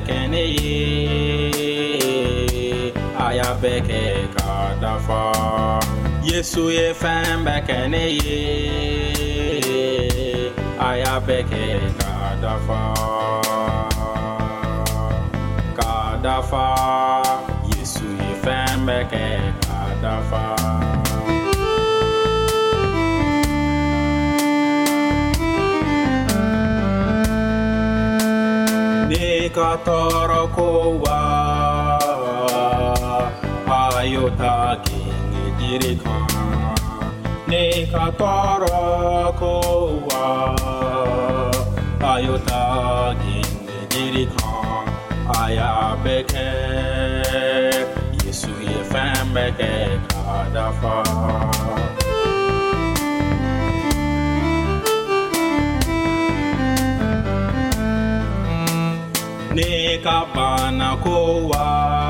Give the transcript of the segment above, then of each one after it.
bekene aya beke kadafa Yesu ye fan bekene aya beke kadafa Yesu ye fan beke kadafa Katoro kowa ayota kingi dirika ne katoro kowa ayota kingi dirika aya beke Yesu ye fan beke kadafa ne kabana kowa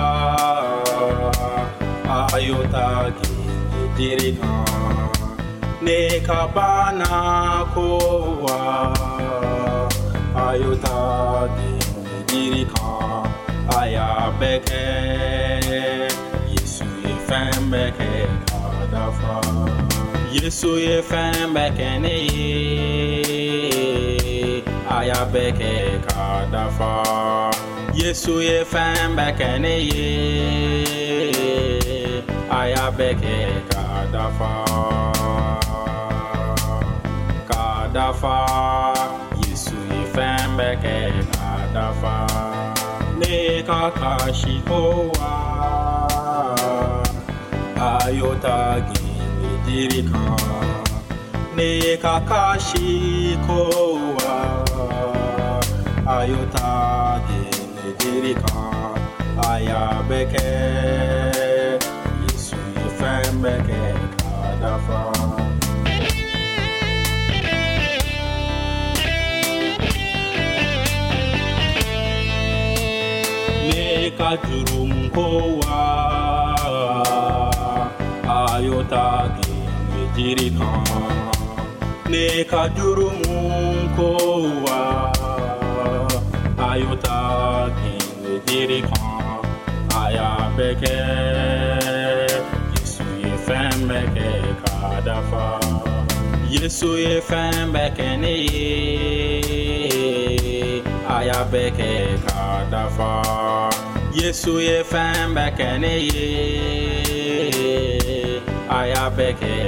ayota dirika ne kabana kowa ayota dirika aya beke Yesu ye fan beke kadafa Yesu ye fan beke ne aya beke kadafa Yesu ye fan bekene aya beke kadafa Yesu ye fan beke kadafa ne kakashi kowa ayota dirika ne kakashi kowa ayota dirika aya beke Yesu ye fan beke kadafa ne kajurum kowa ayota dirika ne kajurum kowa ayota dirika aya beke Yesu ye fan beke kadafa Yesu ye fan beke ne aya beke kadafa Yesu ye fan beke ne aya beke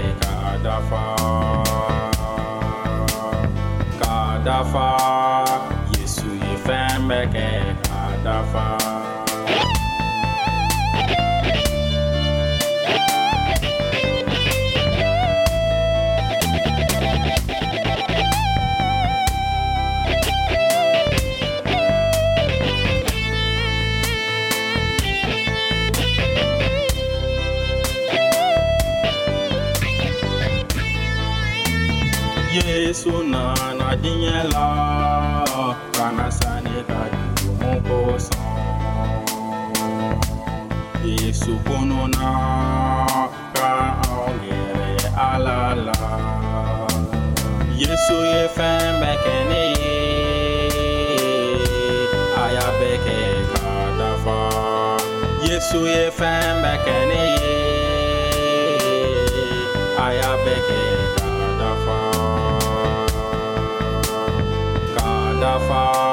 kadafa Yesu ye fan beke kadafa Yesu na dinyela kana sane kadu moko san Yesu kono na ka ongere alala Yesu ye fan bekene aya beke kadafa Yesu ye fan bekene aya beke kadafa